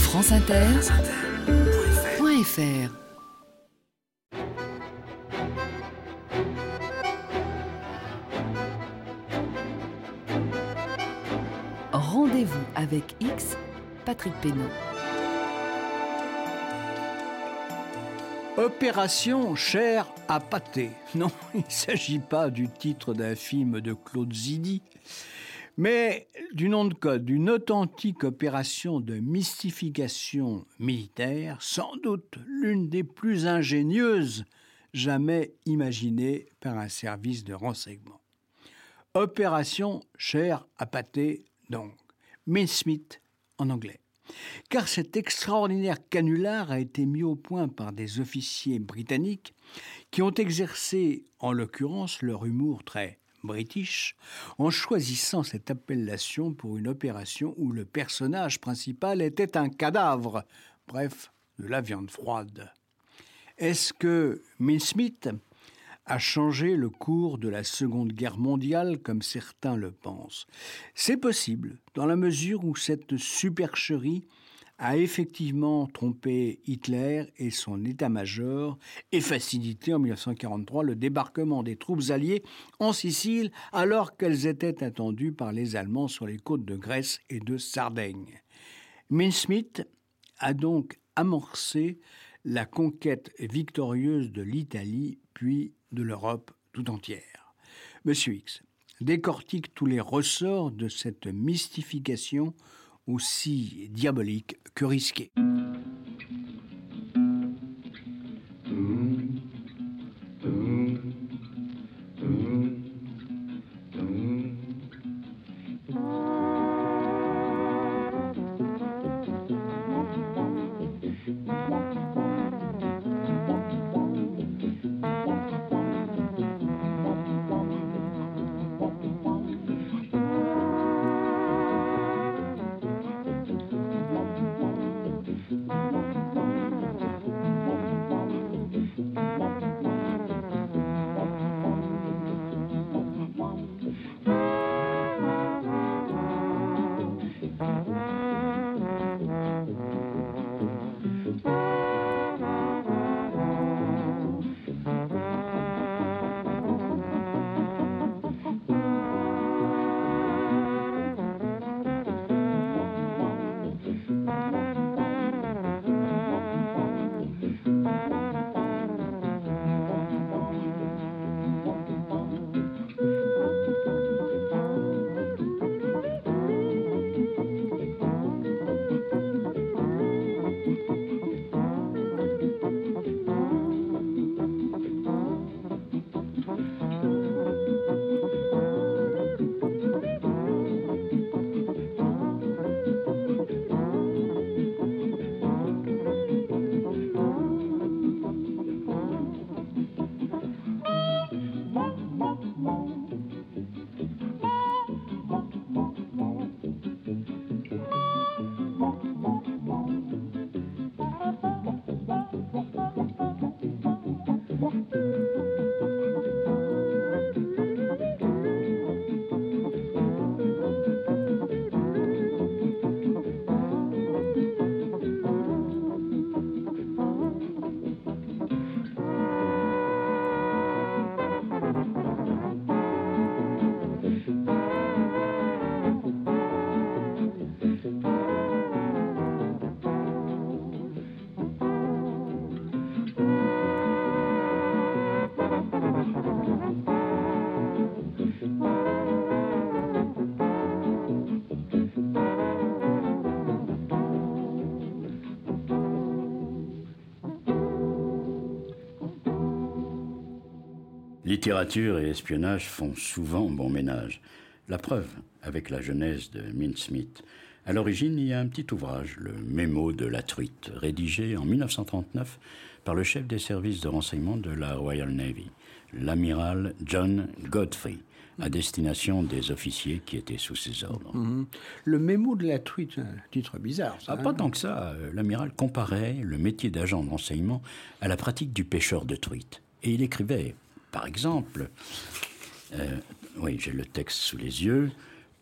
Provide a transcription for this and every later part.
franceinter.fr. Rendez-vous avec X, Patrick Pénaud. Opération chair à pâté. Non, il ne s'agit pas du titre d'un film de Claude Zidi, mais du nom de code d'une authentique opération de mystification militaire, sans doute l'une des plus ingénieuses jamais imaginées par un service de renseignement. Opération chair à pâté, donc, mincemeat en anglais. Car cet extraordinaire canular a été mis au point par des officiers britanniques qui ont exercé, en l'occurrence, leur humour très british, en choisissant cette appellation pour une opération où le personnage principal était un cadavre, bref, de la viande froide. Est-ce que mincemeat a changé le cours de la Seconde Guerre mondiale, comme certains le pensent? C'est possible, dans la mesure où cette supercherie a effectivement trompé Hitler et son état-major et facilité en 1943 le débarquement des troupes alliées en Sicile alors qu'elles étaient attendues par les Allemands sur les côtes de Grèce et de Sardaigne. Mincemeat a donc amorcé la conquête victorieuse de l'Italie puis de l'Europe tout entière. Monsieur X décortique tous les ressorts de cette mystification aussi diabolique que risquée. Littérature et espionnage font souvent bon ménage. La preuve avec la genèse de Mincemeat. À l'origine, il y a un petit ouvrage, le Mémo de la truite, rédigé en 1939 par le chef des services de renseignement de la Royal Navy, l'amiral John Godfrey, à destination des officiers qui étaient sous ses ordres. Le Mémo de la truite, un titre bizarre, ça. Pas tant que ça. L'amiral comparait le métier d'agent de renseignement à la pratique du pêcheur de truite. Et il écrivait, par exemple, oui, j'ai le texte sous les yeux, «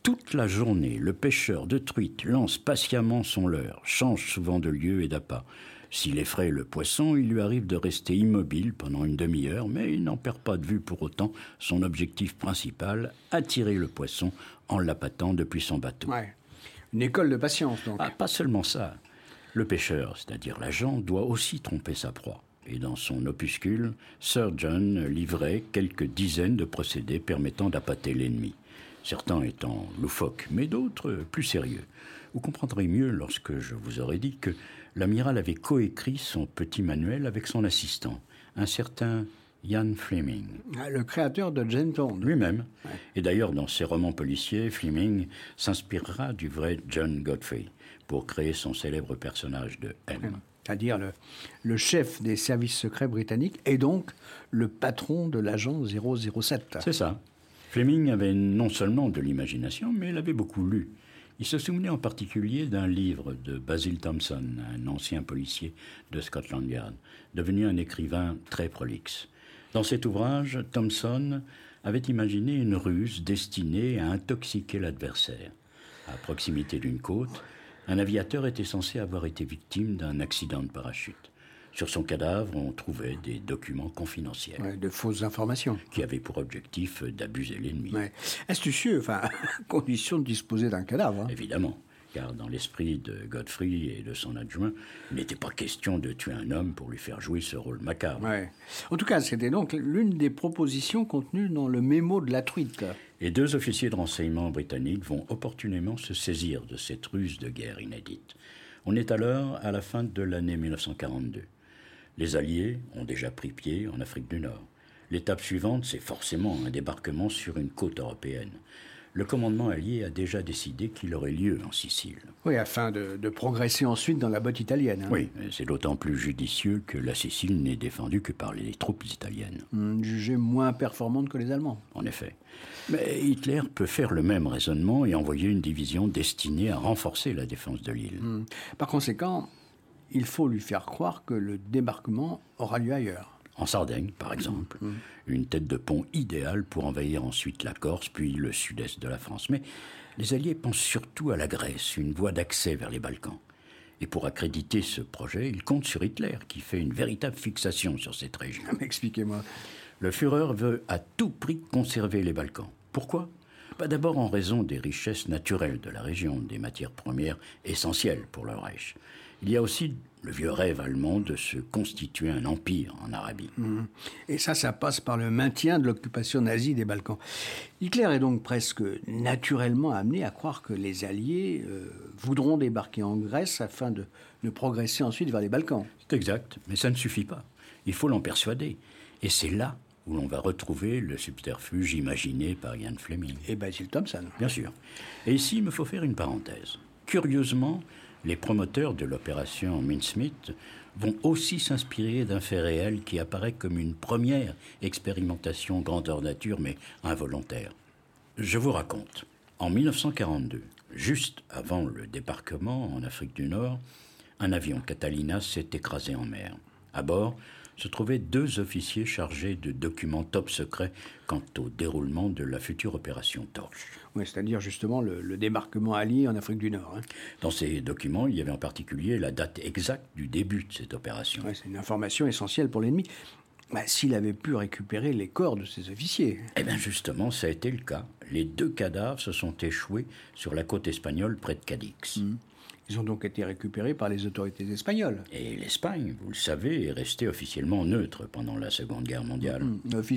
Toute la journée, le pêcheur de truites lance patiemment son leurre, change souvent de lieu et d'appât. S'il effraie le poisson, il lui arrive de rester immobile pendant une demi-heure, mais il n'en perd pas de vue pour autant son objectif principal, attirer le poisson en l'appâtant depuis son bateau. Ouais. Une école de patience, donc. Ah, pas seulement ça. Le pêcheur, c'est-à-dire l'agent, doit aussi tromper sa proie. Et dans son opuscule, Sir John livrait quelques dizaines de procédés permettant d'appâter l'ennemi. Certains étant loufoques, mais d'autres plus sérieux. Vous comprendrez mieux lorsque je vous aurai dit que l'amiral avait coécrit son petit manuel avec son assistant, un certain Ian Fleming. Le créateur de James Bond. Lui-même. Ouais. Et d'ailleurs, dans ses romans policiers, Fleming s'inspirera du vrai John Godfrey pour créer son célèbre personnage de M. C'est-à-dire le chef des services secrets britanniques et donc le patron de l'agent 007. C'est ça. Fleming avait non seulement de l'imagination, mais il avait beaucoup lu. Il se souvenait en particulier d'un livre de Basil Thomson, un ancien policier de Scotland Yard, devenu un écrivain très prolixe. Dans cet ouvrage, Thomson avait imaginé une ruse destinée à intoxiquer l'adversaire. À proximité d'une côte, un aviateur était censé avoir été victime d'un accident de parachute. Sur son cadavre, on trouvait des documents confidentiels. Ouais, de fausses informations. Qui avaient pour objectif d'abuser l'ennemi. Ouais. Astucieux, condition de disposer d'un cadavre. Hein. Évidemment, car dans l'esprit de Godfrey et de son adjoint, il n'était pas question de tuer un homme pour lui faire jouer ce rôle macabre. Ouais. En tout cas, c'était donc l'une des propositions contenues dans le mémo de la truite. Et 2 officiers de renseignement britanniques vont opportunément se saisir de cette ruse de guerre inédite. On est alors à la fin de l'année 1942. Les Alliés ont déjà pris pied en Afrique du Nord. L'étape suivante, c'est forcément un débarquement sur une côte européenne. Le commandement allié a déjà décidé qu'il aurait lieu en Sicile. Oui, afin de progresser ensuite dans la botte italienne. Hein. Oui, c'est d'autant plus judicieux que la Sicile n'est défendue que par les troupes italiennes. Jugées moins performantes que les Allemands. En effet. Mais Hitler peut faire le même raisonnement et envoyer une division destinée à renforcer la défense de l'île. Par conséquent, il faut lui faire croire que le débarquement aura lieu ailleurs. En Sardaigne, par exemple. Une tête de pont idéale pour envahir ensuite la Corse, puis le sud-est de la France. Mais les Alliés pensent surtout à la Grèce, une voie d'accès vers les Balkans. Et pour accréditer ce projet, ils comptent sur Hitler, qui fait une véritable fixation sur cette région. Expliquez-moi. Le Führer veut à tout prix conserver les Balkans. Pourquoi ? D'abord en raison des richesses naturelles de la région, des matières premières essentielles pour le Reich. Il y a aussi le vieux rêve allemand de se constituer un empire en Arabie. Et ça passe par le maintien de l'occupation nazie des Balkans. Hitler est donc presque naturellement amené à croire que les Alliés voudront débarquer en Grèce afin de progresser ensuite vers les Balkans. C'est exact, mais ça ne suffit pas. Il faut l'en persuader. Et c'est là où l'on va retrouver le subterfuge imaginé par Ian Fleming. Et Basil Thomson. Bien sûr. Et ici, il me faut faire une parenthèse. Curieusement, les promoteurs de l'opération Mincemeat vont aussi s'inspirer d'un fait réel qui apparaît comme une première expérimentation grandeur nature, mais involontaire. Je vous raconte. En 1942, juste avant le débarquement en Afrique du Nord, un avion Catalina s'est écrasé en mer. À bord se trouvaient 2 officiers chargés de documents top secrets quant au déroulement de la future opération Torche. Oui, c'est-à-dire justement le débarquement allié en Afrique du Nord. Hein. Dans ces documents, il y avait en particulier la date exacte du début de cette opération. Ouais, c'est une information essentielle pour l'ennemi. S'il avait pu récupérer les corps de ses officiers. Eh bien justement, ça a été le cas. Les 2 cadavres se sont échoués sur la côte espagnole près de Cadix. Ils ont donc été récupérés par les autorités espagnoles. Et l'Espagne, vous le savez, est restée officiellement neutre pendant la Seconde Guerre mondiale. Officieusement ?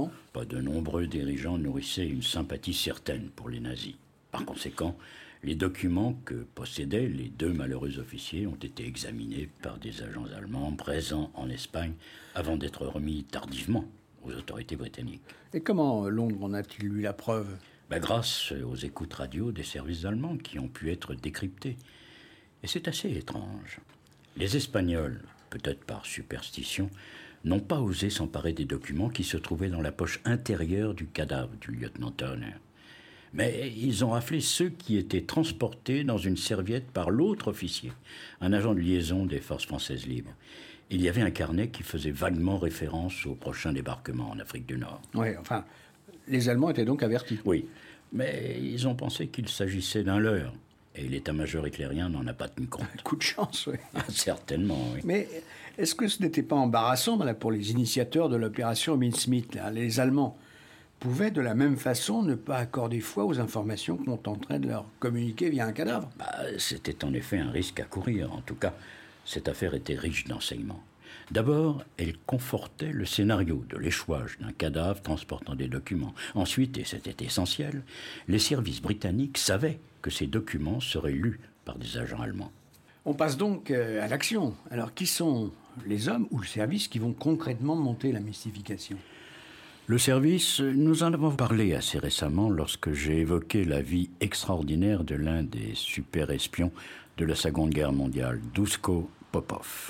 Pas de nombreux dirigeants nourrissaient une sympathie certaine pour les nazis. Par conséquent, les documents que possédaient les 2 malheureux officiers ont été examinés par des agents allemands présents en Espagne avant d'être remis tardivement aux autorités britanniques. Et comment Londres en a-t-il eu la preuve ? Grâce aux écoutes radio des services allemands qui ont pu être décryptés. Et c'est assez étrange. Les Espagnols, peut-être par superstition, n'ont pas osé s'emparer des documents qui se trouvaient dans la poche intérieure du cadavre du lieutenant Turner. Mais ils ont raflé ceux qui étaient transportés dans une serviette par l'autre officier, un agent de liaison des forces françaises libres. Il y avait un carnet qui faisait vaguement référence au prochain débarquement en Afrique du Nord. Oui, enfin, les Allemands étaient donc avertis. Oui. Mais ils ont pensé qu'il s'agissait d'un leurre. Et l'état-major hitlérien n'en a pas tenu compte. Coup de chance, oui. Ah, certainement, oui. Mais est-ce que ce n'était pas embarrassant pour les initiateurs de l'opération Mincemeat, là? Les Allemands pouvaient de la même façon ne pas accorder foi aux informations qu'on tenterait de leur communiquer via un cadavre. C'était en effet un risque à courir. En tout cas, cette affaire était riche d'enseignements. D'abord, elle confortait le scénario de l'échouage d'un cadavre transportant des documents. Ensuite, et c'était essentiel, les services britanniques savaient que ces documents seraient lus par des agents allemands. On passe donc à l'action. Alors, qui sont les hommes ou le service qui vont concrètement monter la mystification ? Le service, nous en avons parlé assez récemment lorsque j'ai évoqué la vie extraordinaire de l'un des super-espions de la Seconde Guerre mondiale, Duško Popov.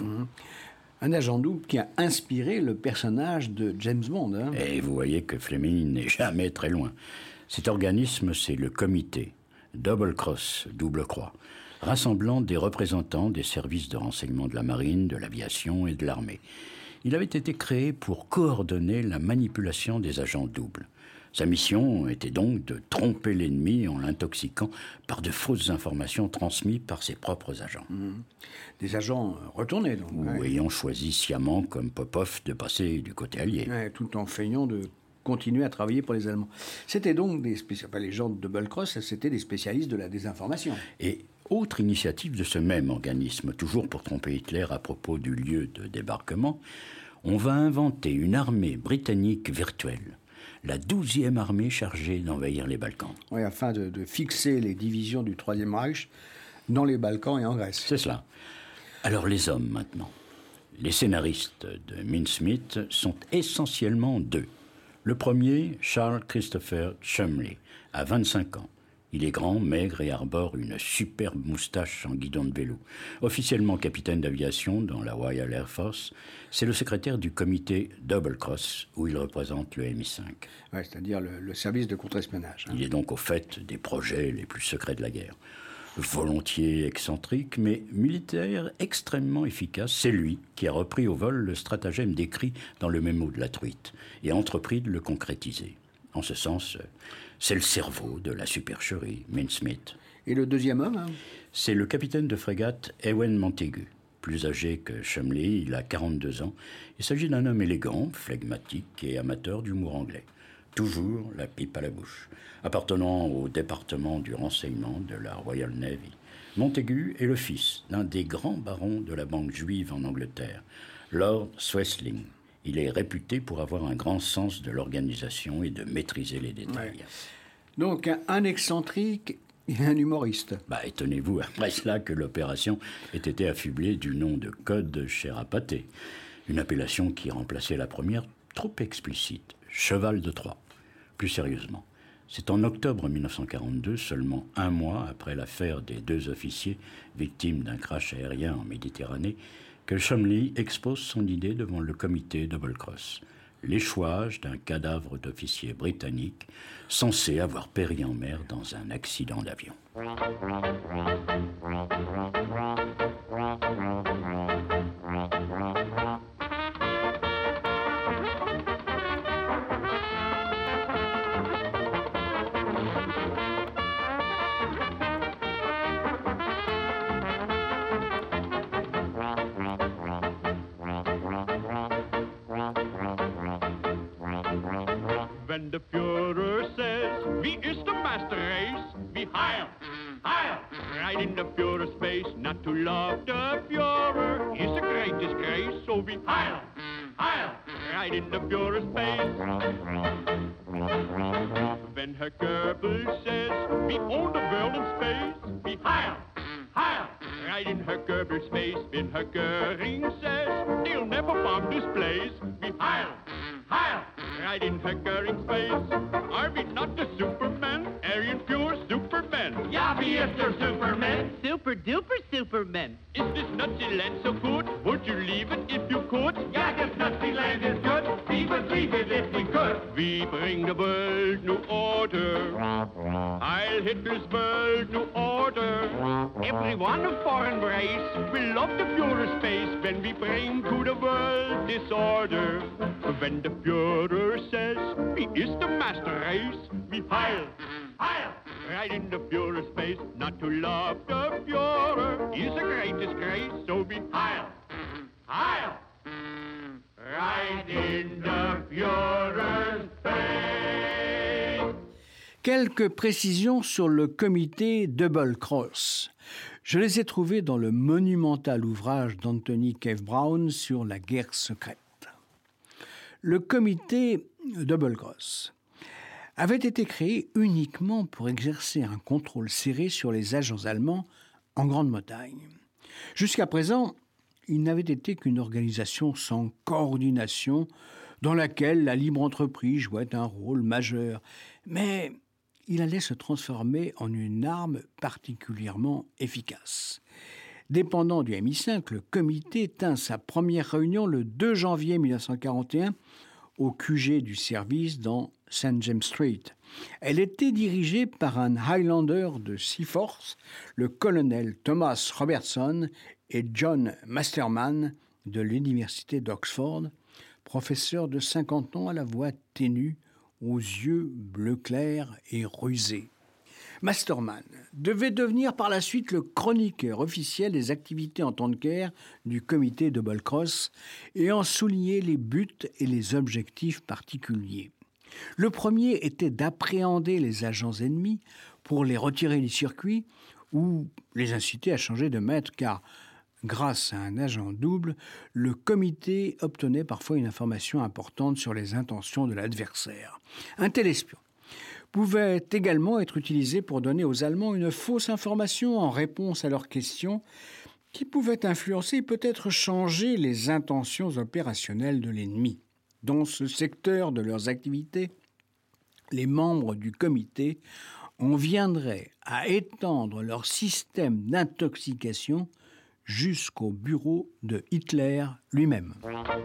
Un agent double qui a inspiré le personnage de James Bond. Hein. Et vous voyez que Fleming n'est jamais très loin. Cet organisme, c'est le comité, Double Cross, double croix, rassemblant des représentants des services de renseignement de la marine, de l'aviation et de l'armée. Il avait été créé pour coordonner la manipulation des agents doubles. Sa mission était donc de tromper l'ennemi en l'intoxiquant par de fausses informations transmises par ses propres agents. Des agents retournés, donc. Ou ayant choisi sciemment, comme Popov, de passer du côté allié. Ouais, tout en feignant de continuer à travailler pour les Allemands. C'était donc les gens de Double Cross, c'était des spécialistes de la désinformation. Et autre initiative de ce même organisme, toujours pour tromper Hitler à propos du lieu de débarquement, on va inventer une armée britannique virtuelle, la 12e armée chargée d'envahir les Balkans. Oui, afin de fixer les divisions du Troisième Reich dans les Balkans et en Grèce. C'est cela. Alors les hommes maintenant. Les scénaristes de Mincemeat sont essentiellement deux. Le premier, Charles Christopher Cholmondeley, a 25 ans. Il est grand, maigre et arbore une superbe moustache en guidon de vélo. Officiellement capitaine d'aviation dans la Royal Air Force, c'est le secrétaire du comité Double Cross, où il représente le MI5. Ouais, c'est-à-dire le service de contre-espionnage. Il est donc au fait des projets les plus secrets de la guerre. Volontiers excentrique, mais militaire extrêmement efficace, c'est lui qui a repris au vol le stratagème décrit dans le mémo de la truite et a entrepris de le concrétiser. En ce sens, c'est le cerveau de la supercherie, Mincemeat. Et le deuxième homme, hein? C'est le capitaine de frégate Ewen Montagu. Plus âgé que Cholmondeley, il a 42 ans. Il s'agit d'un homme élégant, flegmatique et amateur d'humour anglais. Toujours la pipe à la bouche. Appartenant au département du renseignement de la Royal Navy. Montagu est le fils d'un des grands barons de la banque juive en Angleterre, Lord Swesling. Il est réputé pour avoir un grand sens de l'organisation et de maîtriser les détails. Ouais. Donc un excentrique et un humoriste. Étonnez-vous après cela que l'opération ait été affublée du nom de code Cherapaté, une appellation qui remplaçait la première trop explicite, Cheval de Troie. Plus sérieusement, c'est en octobre 1942, seulement un mois après l'affaire des 2 officiers victimes d'un crash aérien en Méditerranée, que Cholmondeley expose son idée devant le comité Double Cross. L'échouage d'un cadavre d'officier britannique censé avoir péri en mer dans un accident d'avion. When the Führer says, wie ist der Master Race? Wie heil, heil, right in the Führer's face. Not to love the Führer is a great disgrace. So wie heil, heil, right in the Führer's face. When Herr Goebbels says, we own the world in space. Wie heil, heil, right in Herr Goebbels' face. When Herr Göring says, they'll never bomb this place. Wie heil, heil, right in Herr Göring's face. Are we not the Superman? Aryan pure Superman. Ja, wie ist der Superman? Super duper Superman. Is this Nazi land so good? Would you leave it if you could? Ja, das Nazi land is good. We would leave it if we could. We bring the world new order. Heil Hitler's world new order. Everyone of foreign race will love the Führer's face when we bring to the world disorder. When the Führer says, he is the master race, we heil, Heil! Right in the Führer's face, not to love the Führer is a great disgrace, so be Heil! Heil! Right in the Führer's face! Quelques précisions sur le comité Double Cross. Je les ai trouvées dans le monumental ouvrage d'Anthony Cave Brown sur la guerre secrète. Le comité Double Cross avait été créé uniquement pour exercer un contrôle serré sur les agents allemands en Grande-Bretagne. Jusqu'à présent, il n'avait été qu'une organisation sans coordination dans laquelle la libre entreprise jouait un rôle majeur. Mais il allait se transformer en une arme particulièrement efficace. Dépendant du MI5, le comité tint sa première réunion le 2 janvier 1941 au QG du service dans St. James Street. Elle était dirigée par un Highlander de Seaforth, le colonel Thomas Robertson et John Masterman de l'université d'Oxford, professeur de 50 ans à la voix ténue, aux yeux bleu clair et rusés. Masterman devait devenir par la suite le chroniqueur officiel des activités en temps de guerre du comité Double Cross et en souligner les buts et les objectifs particuliers. Le premier était d'appréhender les agents ennemis pour les retirer du circuit ou les inciter à changer de maître, car grâce à un agent double, le comité obtenait parfois une information importante sur les intentions de l'adversaire. Un tel espion pouvait également être utilisé pour donner aux Allemands une fausse information en réponse à leurs questions qui pouvait influencer et peut-être changer les intentions opérationnelles de l'ennemi. Dans ce secteur de leurs activités, les membres du comité en viendraient à étendre leur système d'intoxication jusqu'au bureau de Hitler lui-même.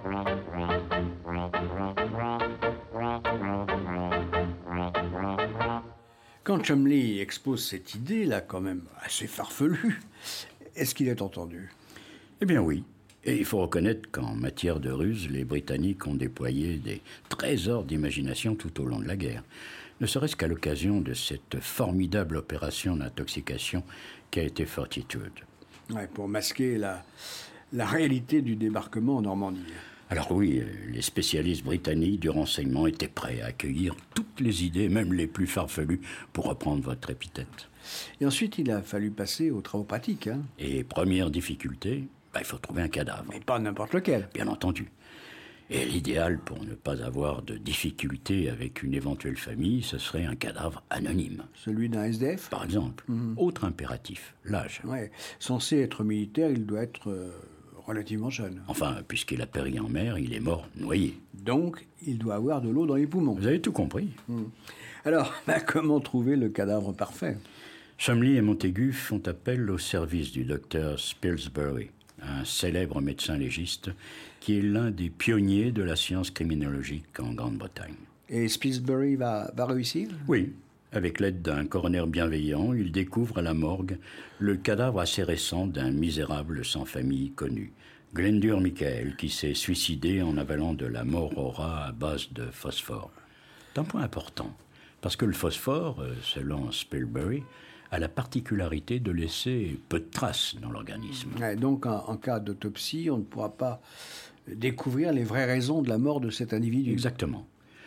Quand Chumley expose cette idée, là, quand même assez farfelue, est-ce qu'il est entendu? Eh bien oui. Et il faut reconnaître qu'en matière de ruse, les Britanniques ont déployé des trésors d'imagination tout au long de la guerre. Ne serait-ce qu'à l'occasion de cette formidable opération d'intoxication qu'a été Fortitude. Ouais, pour masquer la réalité du débarquement en Normandie. Alors oui, les spécialistes britanniques du renseignement étaient prêts à accueillir toutes les idées, même les plus farfelues, pour reprendre votre épithète. Et ensuite, il a fallu passer aux travaux pratiques. Et première difficulté, il faut trouver un cadavre. Mais pas n'importe lequel. Bien entendu. Et l'idéal pour ne pas avoir de difficultés avec une éventuelle famille, ce serait un cadavre anonyme. Celui d'un SDF ? Par exemple. Autre impératif, l'âge. Ouais. Censé être militaire, il doit être relativement jeune. Enfin, puisqu'il a péri en mer, il est mort noyé. Donc, il doit avoir de l'eau dans les poumons. Vous avez tout compris. Alors, comment trouver le cadavre parfait ? Chumley et Montaigu font appel au service du docteur Spilsbury, un célèbre médecin légiste qui est l'un des pionniers de la science criminologique en Grande-Bretagne. Et Spilsbury va réussir ? Oui. Avec l'aide d'un coroner bienveillant, il découvre à la morgue le cadavre assez récent d'un misérable sans famille connu, Glendur Michael, qui s'est suicidé en avalant de la morora à base de phosphore. C'est un point important, parce que le phosphore, selon Spilsbury, a la particularité de laisser peu de traces dans l'organisme. Ouais, donc, en cas d'autopsie, on ne pourra pas découvrir les vraies raisons de la mort de cet individu. Exactement.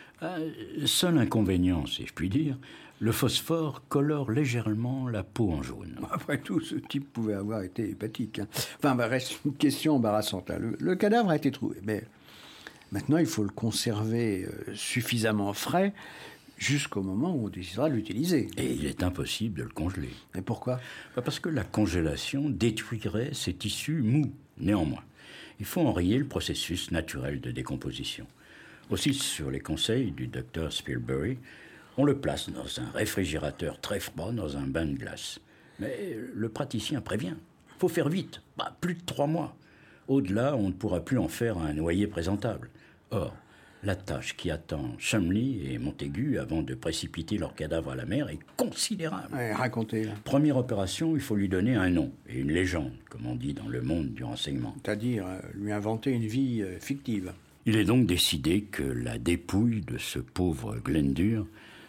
Seul inconvénient, si je puis dire, le phosphore colore légèrement la peau en jaune. Après tout, ce type pouvait avoir été hépatique. Enfin, reste une question embarrassante. Le cadavre a été trouvé, mais maintenant, il faut le conserver suffisamment frais jusqu'au moment où on décidera de l'utiliser. Et il est impossible de le congeler. Et pourquoi ? Parce que la congélation détruirait ces tissus mous. Néanmoins, il faut enrayer le processus naturel de décomposition. Aussi, sur les conseils du docteur Spilsbury, on le place dans un réfrigérateur très froid, dans un bain de glace. Mais le praticien prévient. Il faut faire vite, plus de 3 mois. Au-delà, on ne pourra plus en faire un noyer présentable. Or, la tâche qui attend Chumley et Montaigu avant de précipiter leur cadavre à la mer est considérable. Ouais, racontez. Première opération, il faut lui donner un nom et une légende, comme on dit dans le monde du renseignement. C'est-à-dire lui inventer une vie fictive. Il est donc décidé que la dépouille de ce pauvre Glendur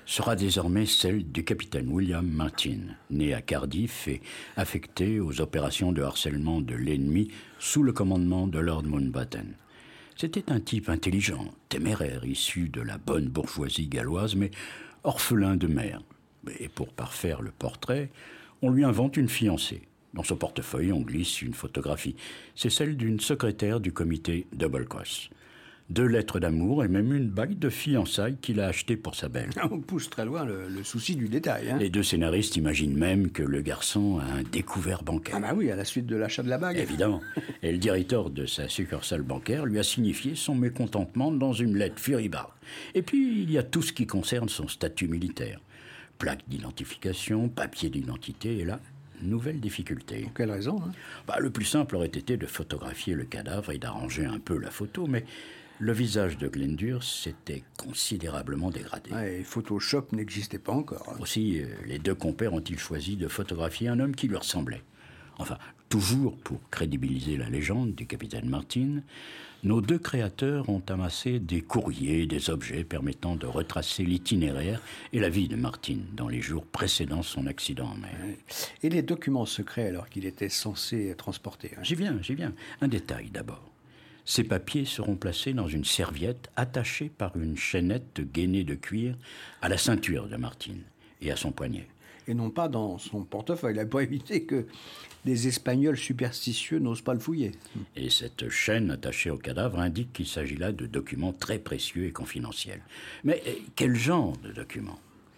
sera désormais celle du capitaine William Martin, né à Cardiff et affecté aux opérations de harcèlement de l'ennemi sous le commandement de Lord Mountbatten. C'était un type intelligent, téméraire, issu de la bonne bourgeoisie galloise, mais orphelin de mère. Et pour parfaire le portrait, on lui invente une fiancée. Dans son portefeuille, on glisse une photographie. C'est celle d'une secrétaire du comité Double Cross. 2 lettres d'amour et même une bague de fiançailles qu'il a achetée pour sa belle. On pousse très loin le souci du détail. Hein. Les 2 scénaristes imaginent même que le garçon a un découvert bancaire. Ah bah oui, à la suite de l'achat de la bague. Évidemment. Et le directeur de sa succursale bancaire lui a signifié son mécontentement dans une lettre furibonde. Et puis, il y a tout ce qui concerne son statut militaire. Plaque d'identification, papier d'identité, et là, nouvelle difficulté. Pour quelle raison hein? Le plus simple aurait été de photographier le cadavre et d'arranger un peu la photo, mais le visage de Glendur s'était considérablement dégradé. Et Photoshop n'existait pas encore. Hein. Aussi, les 2 compères ont-ils choisi de photographier un homme qui lui ressemblait. Enfin, toujours pour crédibiliser la légende du capitaine Martin, nos 2 créateurs ont amassé des courriers, des objets permettant de retracer l'itinéraire et la vie de Martin dans les jours précédant son accident en mer. Et les documents secrets alors qu'il était censé transporter hein. J'y viens. Un détail d'abord. Ces papiers seront placés dans une serviette attachée par une chaînette gainée de cuir à la ceinture de Martin et à son poignet. Et non pas dans son portefeuille. Il n'a pas évité que des Espagnols superstitieux n'osent pas le fouiller. Et cette chaîne attachée au cadavre indique qu'il s'agit là de documents très précieux et confidentiels. Mais quel genre de documents ?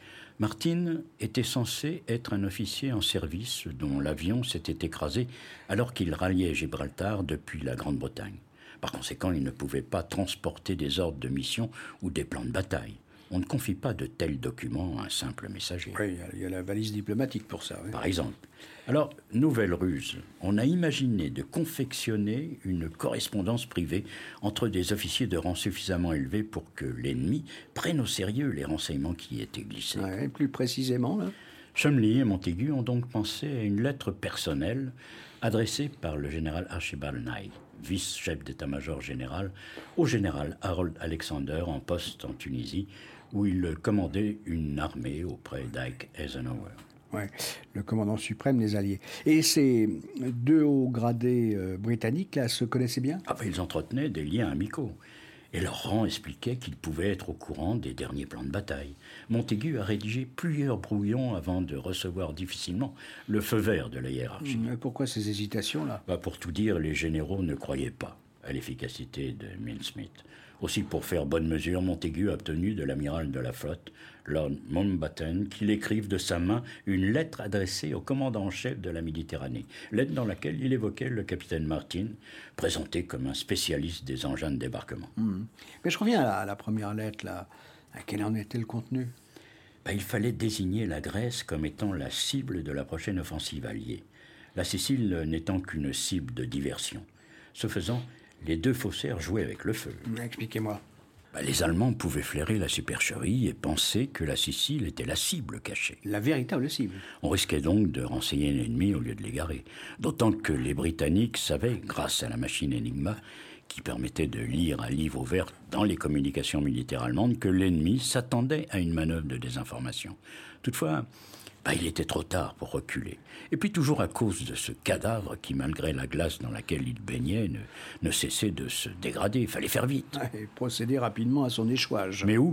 Martin était censé être un officier en service dont l'avion s'était écrasé alors qu'il ralliait Gibraltar depuis la Grande-Bretagne. Par conséquent, il ne pouvait pas transporter des ordres de mission ou des plans de bataille. On ne confie pas de tels documents à un simple messager. Oui, il y a la valise diplomatique pour ça. Oui. Par exemple. Alors, nouvelle ruse. On a imaginé de confectionner une correspondance privée entre des officiers de rang suffisamment élevés pour que l'ennemi prenne au sérieux les renseignements qui y étaient glissés. Ouais, plus précisément, là. Cholmondeley et Montaigu ont donc pensé à une lettre personnelle adressée par le général Archibald Nye, vice-chef d'état-major général, au général Harold Alexander en poste en Tunisie, où il commandait une armée auprès d'Ike Eisenhower. Ouais, le commandant suprême des Alliés. Et ces 2 hauts gradés britanniques, là, se connaissaient bien ? Ils entretenaient des liens amicaux. Et leur rang expliquait qu'ils pouvaient être au courant des derniers plans de bataille. Montaigu a rédigé plusieurs brouillons avant de recevoir difficilement le feu vert de la hiérarchie. Mais pourquoi ces hésitations-là ? Pour tout dire, les généraux ne croyaient pas à l'efficacité de Mincemeat. Aussi, pour faire bonne mesure, Montaigu a obtenu de l'amiral de la flotte, Lord Mountbatten, qu'il écrive de sa main une lettre adressée au commandant en chef de la Méditerranée. Lettre dans laquelle il évoquait le capitaine Martin, présenté comme un spécialiste des engins de débarquement. Mais je reviens à la première lettre, là. À quel en était le contenu ? Il fallait désigner la Grèce comme étant la cible de la prochaine offensive alliée. La Sicile n'étant qu'une cible de diversion. Ce faisant, les 2 faussaires jouaient avec le feu. Expliquez-moi. Les Allemands pouvaient flairer la supercherie et penser que la Sicile était la cible cachée. La véritable cible. On risquait donc de renseigner l'ennemi au lieu de l'égarer. D'autant que les Britanniques savaient, grâce à la machine Enigma, qui permettait de lire à livre ouvert dans les communications militaires allemandes, que l'ennemi s'attendait à une manœuvre de désinformation. Toutefois, il était trop tard pour reculer. Et puis toujours à cause de ce cadavre qui, malgré la glace dans laquelle il baignait, ne cessait de se dégrader. Il fallait faire vite. Et procéder rapidement à son échouage. Mais où ?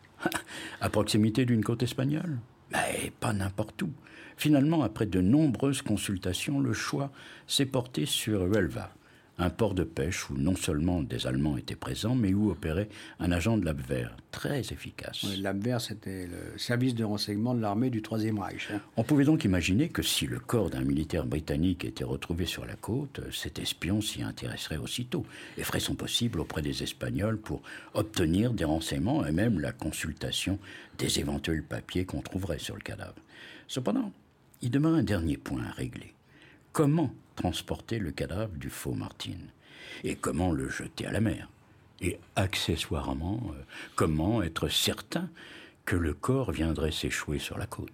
À proximité d'une côte espagnole ? Pas n'importe où. Finalement, après de nombreuses consultations, le choix s'est porté sur Huelva, un port de pêche où non seulement des Allemands étaient présents, mais où opérait un agent de l'Abwehr très efficace. Oui, l'Abwehr, c'était le service de renseignement de l'armée du Troisième Reich. On pouvait donc imaginer que si le corps d'un militaire britannique était retrouvé sur la côte, cet espion s'y intéresserait aussitôt et ferait son possible auprès des Espagnols pour obtenir des renseignements et même la consultation des éventuels papiers qu'on trouverait sur le cadavre. Cependant, il demeure un dernier point à régler. Comment transporter le cadavre du faux Martin ? Et comment le jeter à la mer ? Et accessoirement, comment être certain que le corps viendrait s'échouer sur la côte ?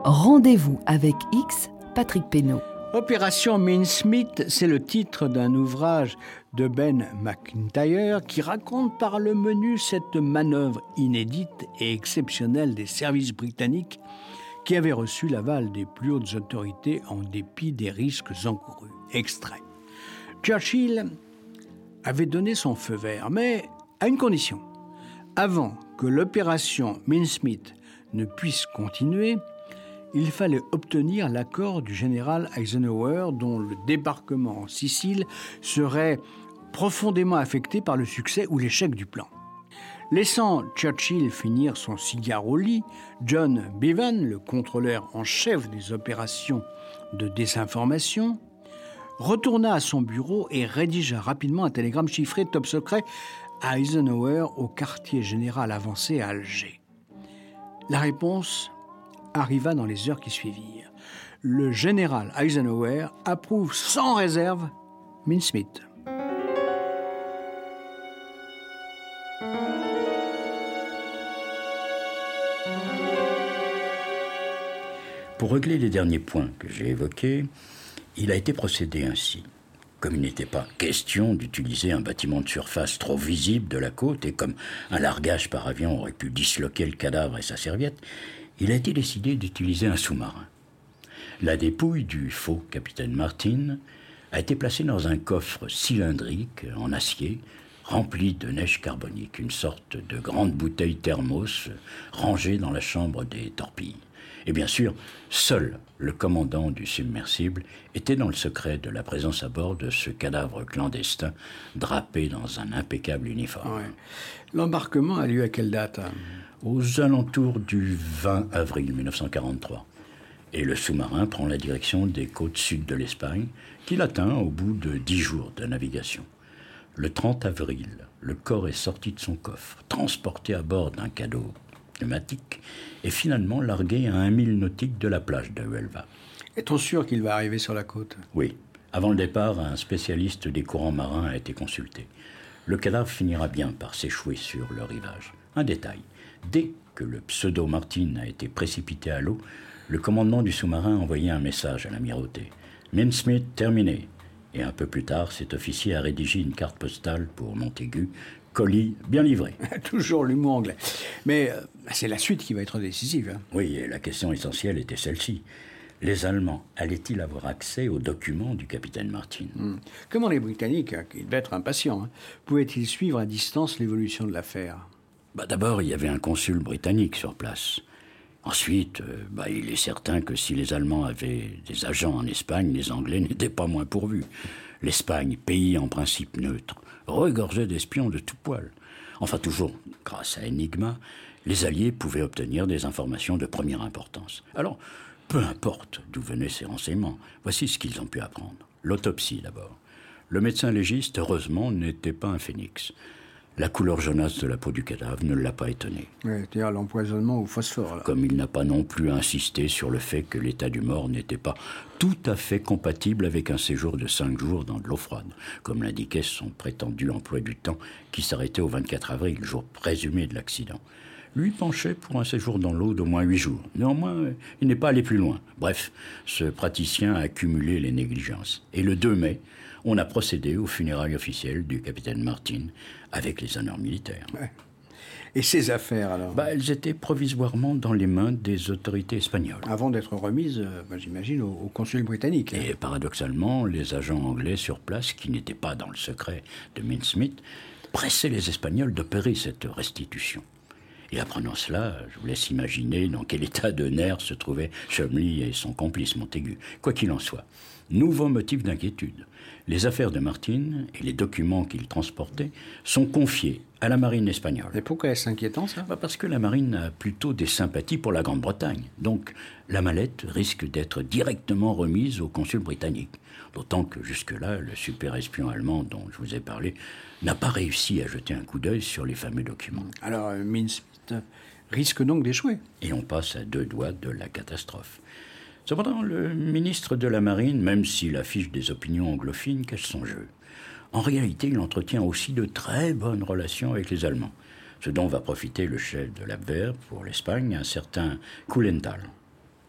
Rendez-vous avec X, Patrick Pénaud. Opération Mincemeat, c'est le titre d'un ouvrage de Ben McIntyre qui raconte par le menu cette manœuvre inédite et exceptionnelle des services britanniques qui avaient reçu l'aval des plus hautes autorités en dépit des risques encourus. Extrait. Churchill avait donné son feu vert, mais à une condition. Avant que l'opération Mincemeat ne puisse continuer, il fallait obtenir l'accord du général Eisenhower dont le débarquement en Sicile serait profondément affecté par le succès ou l'échec du plan. Laissant Churchill finir son cigare au lit, John Bevan, le contrôleur en chef des opérations de désinformation, retourna à son bureau et rédigea rapidement un télégramme chiffré top secret à Eisenhower au quartier général avancé à Alger. La réponse arriva dans les heures qui suivirent. Le général Eisenhower approuve sans réserve Mincemeat. Pour régler les derniers points que j'ai évoqués, il a été procédé ainsi. Comme il n'était pas question d'utiliser un bâtiment de surface trop visible de la côte et comme un largage par avion aurait pu disloquer le cadavre et sa serviette, il a été décidé d'utiliser un sous-marin. La dépouille du faux capitaine Martin a été placée dans un coffre cylindrique en acier rempli de neige carbonique, une sorte de grande bouteille thermos rangée dans la chambre des torpilles. Et bien sûr, seul le commandant du submersible était dans le secret de la présence à bord de ce cadavre clandestin drapé dans un impeccable uniforme. Ouais. L'embarquement a lieu à quelle date ? Aux alentours du 20 avril 1943. Et le sous-marin prend la direction des côtes sud de l'Espagne, qu'il atteint au bout de 10 jours de navigation. Le 30 avril, le corps est sorti de son coffre, transporté à bord d'un canot pneumatique et finalement largué à 1 mille nautiques de la plage de Huelva. Est-on sûr qu'il va arriver sur la côte ? Oui. Avant le départ, un spécialiste des courants marins a été consulté. Le cadavre finira bien par s'échouer sur le rivage. Un détail. Dès que le pseudo-Martin a été précipité à l'eau, le commandement du sous-marin a envoyé un message à l'amirauté. « Mincemeat terminé ». Et un peu plus tard, cet officier a rédigé une carte postale pour Montaigu, colis bien livré. Toujours l'humour anglais. Mais c'est la suite qui va être décisive. Hein. Oui, et la question essentielle était celle-ci. Les Allemands allaient-ils avoir accès aux documents du capitaine Martin ? Comment les Britanniques, qui devaient être impatients, pouvaient-ils suivre à distance l'évolution de l'affaire ? D'abord, il y avait un consul britannique sur place. Ensuite, il est certain que si les Allemands avaient des agents en Espagne, les Anglais n'étaient pas moins pourvus. L'Espagne, pays en principe neutre, regorgeait d'espions de tout poil. Enfin, toujours, grâce à Enigma, les Alliés pouvaient obtenir des informations de première importance. Alors, peu importe d'où venaient ces renseignements, voici ce qu'ils ont pu apprendre. L'autopsie, d'abord. Le médecin légiste, heureusement, n'était pas un phénix. La couleur jaunasse de la peau du cadavre ne l'a pas étonné. Oui, c'est-à-dire l'empoisonnement au phosphore. Là. Comme il n'a pas non plus insisté sur le fait que l'état du mort n'était pas tout à fait compatible avec un séjour de 5 jours dans de l'eau froide, comme l'indiquait son prétendu emploi du temps qui s'arrêtait au 24 avril, jour présumé de l'accident. Lui penchait pour un séjour dans l'eau d'au moins 8 jours. Néanmoins, il n'est pas allé plus loin. Bref, ce praticien a accumulé les négligences. Et le 2 mai, on a procédé aux funérailles officielles du capitaine Martin avec les honneurs militaires. Ouais. Et ces affaires, alors ? Elles étaient provisoirement dans les mains des autorités espagnoles. Avant d'être remises, j'imagine, au consul britannique. Et paradoxalement, les agents anglais sur place, qui n'étaient pas dans le secret de Mincemeat, pressaient les Espagnols d'opérer cette restitution. Et apprenant cela, je vous laisse imaginer dans quel état de nerfs se trouvaient Chumley et son complice Montaigu. Quoi qu'il en soit, nouveau motif d'inquiétude. Les affaires de Martin et les documents qu'il transportait sont confiés à la marine espagnole. Et pourquoi est-ce inquiétant, ça ? Parce que la marine a plutôt des sympathies pour la Grande-Bretagne. Donc, la mallette risque d'être directement remise au consul britannique. D'autant que jusque-là, le super-espion allemand dont je vous ai parlé n'a pas réussi à jeter un coup d'œil sur les fameux documents. Alors, Mincemeat risque donc d'échouer. Et on passe à 2 doigts de la catastrophe. Cependant, le ministre de la Marine, même s'il affiche des opinions anglophiles, cache son jeu. En réalité, il entretient aussi de très bonnes relations avec les Allemands, ce dont va profiter le chef de l'Abwehr pour l'Espagne, un certain Kuhlenthal.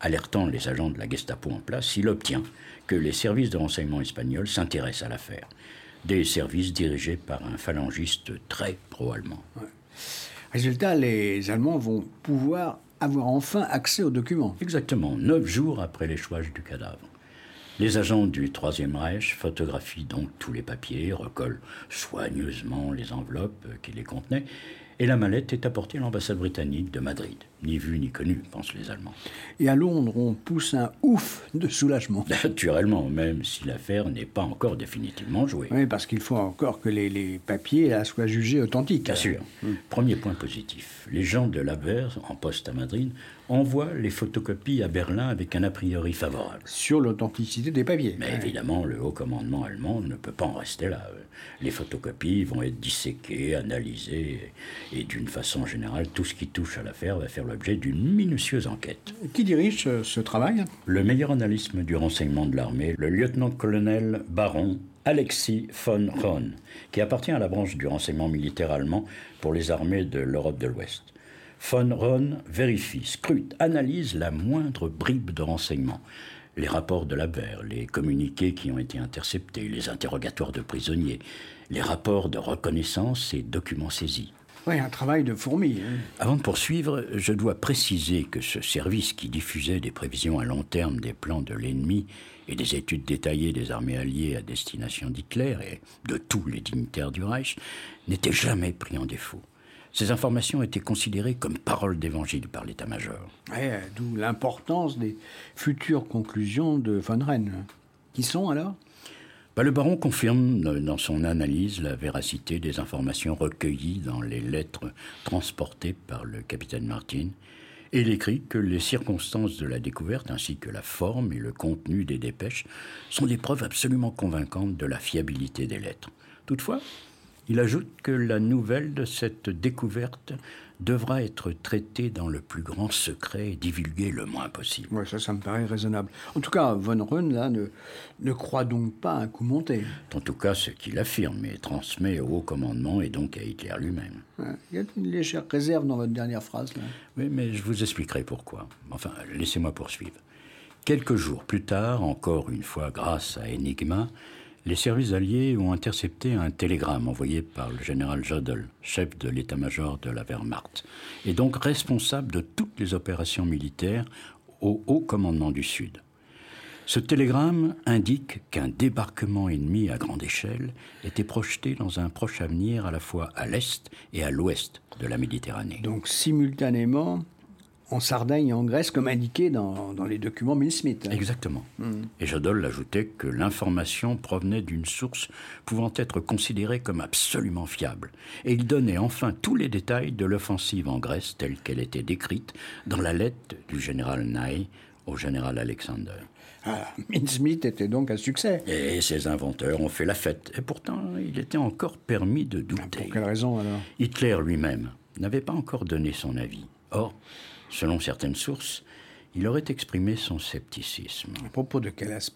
Alertant les agents de la Gestapo en place, il obtient que les services de renseignement espagnols s'intéressent à l'affaire. Des services dirigés par un phalangiste très pro-allemand. Ouais. Résultat, les Allemands vont pouvoir avoir enfin accès aux documents. Exactement, 9 jours après l'échouage du cadavre. Les agents du Troisième Reich photographient donc tous les papiers, recollent soigneusement les enveloppes qui les contenaient, et la mallette est apportée à l'ambassade britannique de Madrid. Ni vu ni connu, pensent les Allemands. Et à Londres, on pousse un ouf de soulagement. Naturellement, même si l'affaire n'est pas encore définitivement jouée. Oui, parce qu'il faut encore que les papiers là, soient jugés authentiques. Bien sûr. Premier point positif. Les gens de l'Abwehr, en poste à Madrid, envoient les photocopies à Berlin avec un a priori favorable. Sur l'authenticité des papiers. Mais évidemment, le haut commandement allemand ne peut pas en rester là. Les photocopies vont être disséquées, analysées, et d'une façon générale, tout ce qui touche à l'affaire va faire l'objet d'une minutieuse enquête. Qui dirige ce travail? Le meilleur analyste du renseignement de l'armée, le lieutenant-colonel baron Alexis von Roon, qui appartient à la branche du renseignement militaire allemand pour les armées de l'Europe de l'Ouest. Von Roon vérifie, scrute, analyse la moindre bribe de renseignement. Les rapports de l'Abwehr, les communiqués qui ont été interceptés, les interrogatoires de prisonniers, les rapports de reconnaissance et documents saisis. Oui, un travail de fourmi. Avant de poursuivre, je dois préciser que ce service qui diffusait des prévisions à long terme des plans de l'ennemi et des études détaillées des armées alliées à destination d'Hitler et de tous les dignitaires du Reich n'était jamais pris en défaut. Ces informations étaient considérées comme paroles d'évangile par l'état-major. Ouais, d'où l'importance des futures conclusions de von Roon. Qui sont alors ? Le baron confirme dans son analyse la véracité des informations recueillies dans les lettres transportées par le capitaine Martin, et il écrit que les circonstances de la découverte ainsi que la forme et le contenu des dépêches sont des preuves absolument convaincantes de la fiabilité des lettres. Toutefois, il ajoute que la nouvelle de cette découverte devra être traitée dans le plus grand secret et divulguée le moins possible. Oui, ça me paraît raisonnable. En tout cas, von Roon, là, ne croit donc pas un coup monté. En tout cas, ce qu'il affirme et transmet au haut commandement et donc à Hitler lui-même. Ouais, il y a une légère réserve dans votre dernière phrase, là. Oui, mais je vous expliquerai pourquoi. Enfin, laissez-moi poursuivre. Quelques jours plus tard, encore une fois grâce à Enigma, les services alliés ont intercepté un télégramme envoyé par le général Jodl, chef de l'état-major de la Wehrmacht, et donc responsable de toutes les opérations militaires au haut commandement du Sud. Ce télégramme indique qu'un débarquement ennemi à grande échelle était projeté dans un proche avenir à la fois à l'est et à l'ouest de la Méditerranée. Donc simultanément en Sardaigne et en Grèce, comme indiqué dans les documents Milne-Smith. Exactement. Et Jodl ajoutait que l'information provenait d'une source pouvant être considérée comme absolument fiable. Et il donnait enfin tous les détails de l'offensive en Grèce telle qu'elle était décrite dans la lettre du général Ney au général Alexander. Milne-Smith était donc un succès. Et ses inventeurs ont fait la fête. Et pourtant, il était encore permis de douter. Pour quelle raison, alors ? Hitler lui-même n'avait pas encore donné son avis. Or, selon certaines sources, il aurait exprimé son scepticisme. À propos de quel aspect ?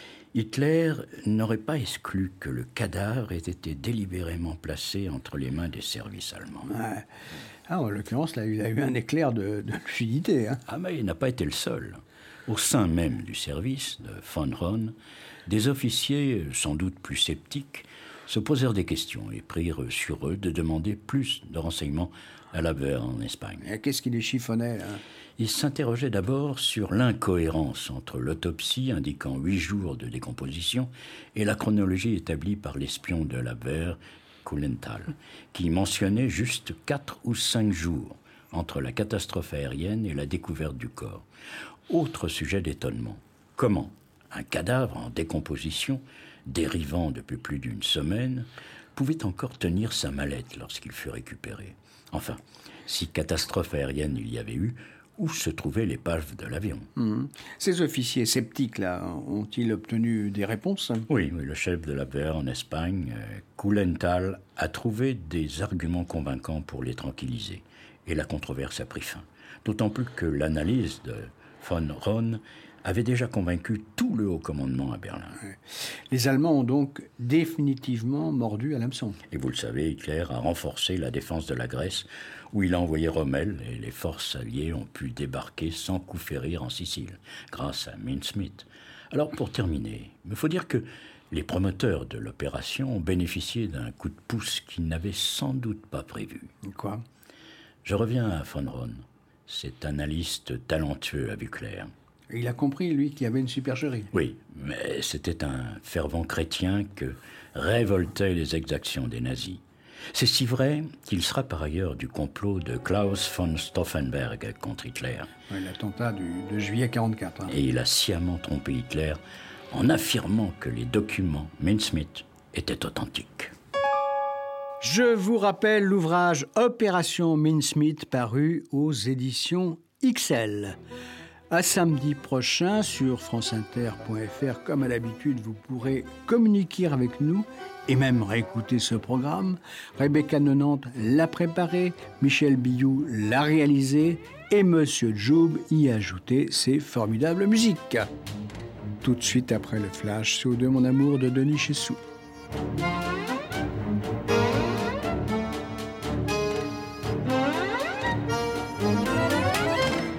Hitler n'aurait pas exclu que le cadavre ait été délibérément placé entre les mains des services allemands. Ouais. En l'occurrence, là, il a eu un éclair de lucidité. Mais il n'a pas été le seul. Au sein même du service de von Roon, des officiers, sans doute plus sceptiques, se posèrent des questions et prirent sur eux de demander plus de renseignements à l'Abwehr en Espagne. Et qu'est-ce qui les chiffonnait, là ? Ils s'interrogeaient d'abord sur l'incohérence entre l'autopsie indiquant 8 jours de décomposition et la chronologie établie par l'espion de l'Abwehr, Kuhlenthal, qui mentionnait juste 4 ou 5 jours entre la catastrophe aérienne et la découverte du corps. Autre sujet d'étonnement, comment un cadavre en décomposition, dérivant depuis plus d'une semaine, pouvait encore tenir sa mallette lorsqu'il fut récupéré. Enfin, si catastrophe aérienne il y avait eu, où se trouvait l'épave de l'avion ? Ces officiers sceptiques, là, ont-ils obtenu des réponses ? Oui, le chef de l'Abwehr en Espagne, Kuhlenthal, a trouvé des arguments convaincants pour les tranquilliser. Et la controverse a pris fin. D'autant plus que l'analyse de von Roon avait déjà convaincu tout le haut commandement à Berlin. Les Allemands ont donc définitivement mordu à l'hameçon. Et vous le savez, Hitler a renforcé la défense de la Grèce, où il a envoyé Rommel, et les forces alliées ont pu débarquer sans coup férir en Sicile, grâce à Mincemeat. Alors, pour terminer, il faut dire que les promoteurs de l'opération ont bénéficié d'un coup de pouce qu'ils n'avaient sans doute pas prévu. Quoi ? Je reviens à von Ron, cet analyste talentueux à vue claire. Il a compris, lui, qu'il y avait une supercherie. Oui, mais c'était un fervent chrétien que révoltaient les exactions des nazis. C'est si vrai qu'il sera par ailleurs du complot de Klaus von Stauffenberg contre Hitler. Oui, l'attentat de juillet 1944. Et il a sciemment trompé Hitler en affirmant que les documents Mincemeat étaient authentiques. Je vous rappelle l'ouvrage Opération Mincemeat paru aux éditions XL. À samedi prochain sur franceinter.fr. Comme à l'habitude, vous pourrez communiquer avec nous et même réécouter ce programme. Rebecca Nonante l'a préparé, Michel Billou l'a réalisé et Monsieur Joub y a ajouté ses formidables musiques. Tout de suite après le flash, CO2 Mon Amour de Denis Chessou.